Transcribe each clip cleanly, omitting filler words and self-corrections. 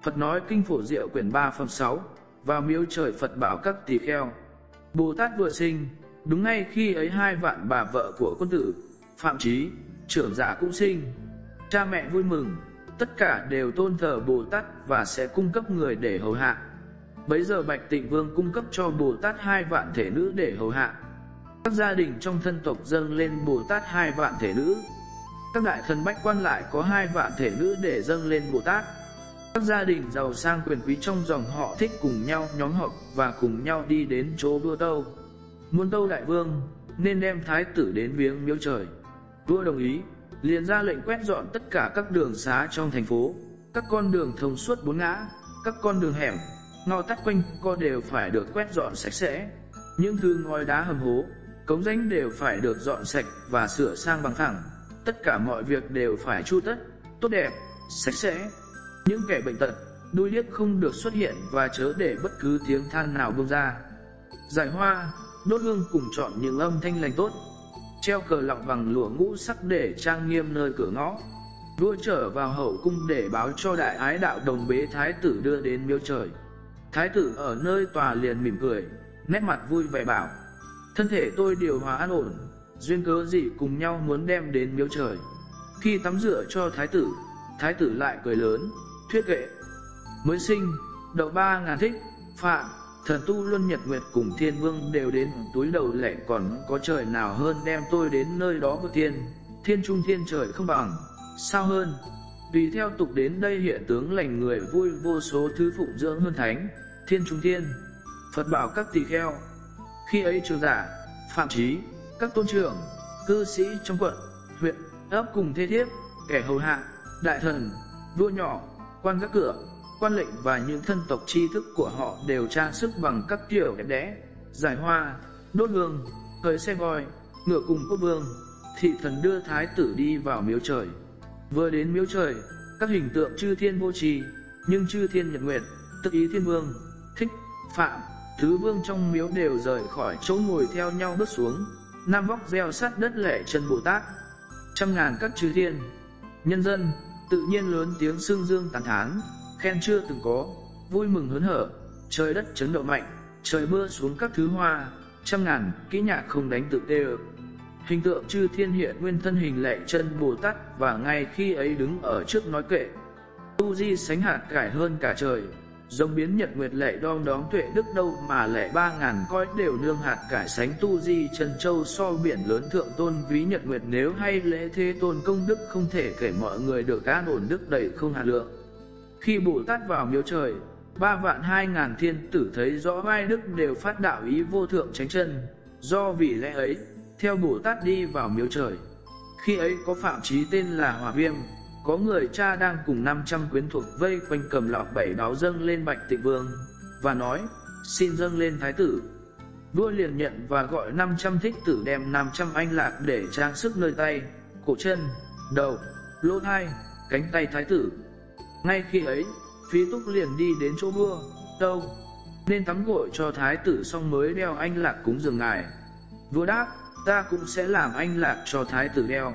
Phật nói kinh Phổ Diệu quyển 3 phẩm 6, vào miếu trời Phật bảo các tỳ kheo. Bồ Tát vừa sinh, đúng ngay khi ấy 2 vạn bà vợ của quân tử, Phạm Chí, trưởng giả cũng sinh. Cha mẹ vui mừng, tất cả đều tôn thờ Bồ Tát và sẽ cung cấp người để hầu hạ. Bấy giờ Bạch Tịnh Vương cung cấp cho Bồ Tát 2 vạn thể nữ để hầu hạ. Các gia đình trong thân tộc dâng lên Bồ Tát 2 vạn thể nữ. Các đại thần bách quan lại có 2 vạn thể nữ để dâng lên Bồ Tát. Các gia đình giàu sang quyền quý trong dòng họ Thích cùng nhau nhóm họp và cùng nhau đi đến chỗ vua tâu. Muốn tâu đại vương, nên đem thái tử đến viếng miếu trời. Vua đồng ý, liền ra lệnh quét dọn tất cả các đường xá trong thành phố, các con đường thông suốt 4 ngã, các con đường hẻm, ngõ tắt quanh co đều phải được quét dọn sạch sẽ. Những thứ ngói đá hầm hố, cống rãnh đều phải được dọn sạch và sửa sang bằng phẳng. Tất cả mọi việc đều phải chu tất, tốt đẹp, sạch sẽ. Những kẻ bệnh tật, đuôi điếc không được xuất hiện và chớ để bất cứ tiếng than nào bông ra. Giải hoa, đốt hương cùng chọn những âm thanh lành tốt. Treo cờ lọng bằng lụa ngũ sắc để trang nghiêm nơi cửa ngõ. Vua trở vào hậu cung để báo cho đại ái đạo đồng bế thái tử đưa đến miếu trời. Thái tử ở nơi tòa liền mỉm cười, nét mặt vui vẻ bảo: thân thể tôi điều hòa an ổn, duyên cớ gì cùng nhau muốn đem đến miếu trời. Khi tắm rửa cho thái tử lại cười lớn, thuyết kệ: mới sinh, đậu 3.000 thích, Phạm, thần tu Luân Nhật Nguyệt cùng Thiên Vương đều đến túi đầu lệ, còn có trời nào hơn đem tôi đến nơi đó vượt thiên trung thiên trời không bằng, sao hơn. Tùy theo tục đến đây hiện tướng lành người vui, vô số thứ phụng dưỡng hơn thánh, thiên trung thiên. Phật bảo các tỳ kheo. Khi ấy trưởng giả, Phạm Chí, các tôn trưởng, cư sĩ trong quận, huyện, ấp cùng thế thiếp, kẻ hầu hạ, đại thần, vua nhỏ, quan các cửa, quan lệnh và những thân tộc tri thức của họ đều trang sức bằng các kiểu đẹp đẽ, giải hoa, đốt hương, khởi xe voi, ngựa cùng quốc vương. Thị thần đưa thái tử đi vào miếu trời. Vừa đến miếu trời, các hình tượng chư thiên vô trì, nhưng chư thiên Nhật Nguyệt, tức ý Thiên Vương, Thích, Phạm, Thứ Vương trong miếu đều rời khỏi chỗ ngồi theo nhau bước xuống. Nam vóc gieo sát đất lễ chân Bồ Tát. Trăm ngàn các chư thiên, nhân dân tự nhiên lớn tiếng xưng dương tán thán, khen chưa từng có, vui mừng hớn hở. Trời đất chấn động mạnh, trời mưa xuống các thứ hoa, trăm ngàn kỹ nhạc không đánh tự tê ực. Hình tượng chư thiên hiện nguyên thân hình lệ chân Bồ Tát, và ngay khi ấy đứng ở trước nói kệ: tu di sánh hạt cải hơn cả trời, rồng biến nhật nguyệt lệ đom đóm tuệ đức đâu mà lệ 3.000 cõi đều nương hạt cải sánh tu di chân châu so biển lớn thượng tôn ví nhật nguyệt. Nếu hay lễ thế tôn công đức không thể kể, mọi người được an ổn đức đầy không hạt lượng. Khi Bồ Tát vào miếu trời, 3.200.000 thiên tử thấy rõ vai đức đều phát đạo ý vô thượng chánh chân. Do vì lẽ ấy, theo Bồ Tát đi vào miếu trời. Khi ấy có Phạm Chí tên là Hỏa Viêm, có người cha đang cùng 500 quyến thuộc vây quanh cầm lọc 7 đáo dâng lên Bạch Tịnh Vương, và nói: xin dâng lên thái tử. Vua liền nhận và gọi 500 thích tử đem 500 anh lạc để trang sức nơi tay, cổ chân, đầu, lỗ tai, cánh tay thái tử. Ngay khi ấy, Phí Túc liền đi đến chỗ vua tâu, nên tắm gội cho thái tử xong mới đeo anh lạc cúng dường ngài. Vua đáp: ta cũng sẽ làm anh lạc cho thái tử đeo.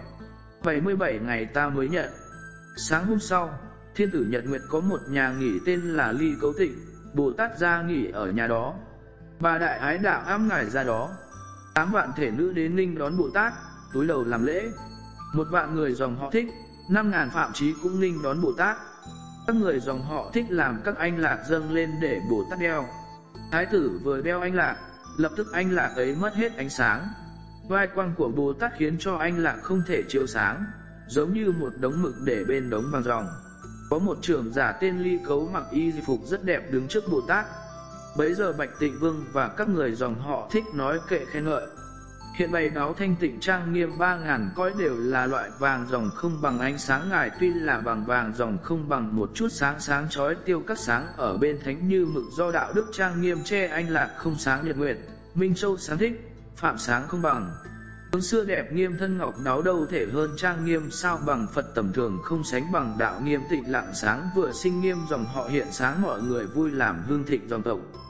77 ngày ta mới nhận. Sáng hôm sau, thiên tử Nhật Nguyệt có một nhà nghỉ tên là Ly Cấu Tịnh, Bồ Tát ra nghỉ ở nhà đó. Bà đại ái đạo ám ngài ra đó. 8 vạn thể nữ đến nghinh đón Bồ Tát, túi đầu làm lễ. 1 vạn người dòng họ Thích, 5.000 Phạm Chí cũng nghinh đón Bồ Tát. Các người dòng họ Thích làm các anh lạc dâng lên để Bồ Tát đeo. Thái tử vừa đeo anh lạc, lập tức anh lạc ấy mất hết ánh sáng. Vai quang của Bồ Tát khiến cho anh lạc không thể chiếu sáng, giống như một đống mực để bên đống vàng ròng. Có một trưởng giả tên Ly Cấu mặc y phục rất đẹp đứng trước Bồ Tát. Bấy giờ Bạch Tịnh Vương và các người dòng họ Thích nói kệ khen ngợi. Hiện bày đáo thanh tịnh trang nghiêm 3.000 cõi đều là loại vàng ròng không bằng ánh sáng ngài, tuy là bằng vàng ròng không bằng một chút sáng sáng chói tiêu các sáng ở bên thánh như mực, do đạo đức trang nghiêm che anh lạc không sáng nhật nguyệt, Minh Châu sáng Thích, Phạm sáng không bằng. Hướng xưa đẹp nghiêm thân ngọc đáo đâu thể hơn trang nghiêm sao bằng, Phật tầm thường không sánh bằng đạo nghiêm tịnh lặng sáng vừa sinh nghiêm, dòng họ hiện sáng mọi người vui làm hương thịnh dòng tộc.